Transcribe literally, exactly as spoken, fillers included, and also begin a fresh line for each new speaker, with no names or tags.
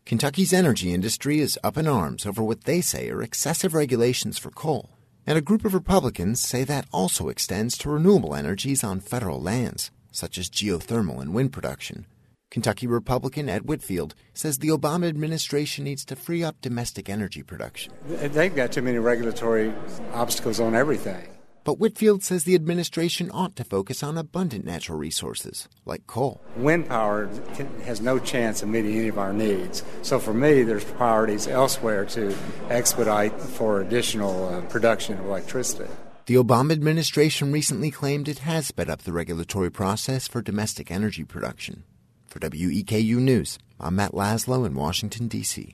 Kentucky's energy industry is up in arms over what they say are excessive regulations for coal, and a group of Republicans say that also extends to renewable energies on federal lands, such as geothermal and wind production. Kentucky Republican Ed Whitfield says the Obama administration needs to free up domestic energy production.
They've got too many regulatory obstacles on everything.
But Whitfield says the administration ought to focus on abundant natural resources, like coal.
Wind power has no chance of meeting any of our needs. So for me, there's priorities elsewhere to expedite for additional uh, production of electricity.
The Obama administration recently claimed it has sped up the regulatory process for domestic energy production. For W E K U News, I'm Matt Laszlo in Washington, D C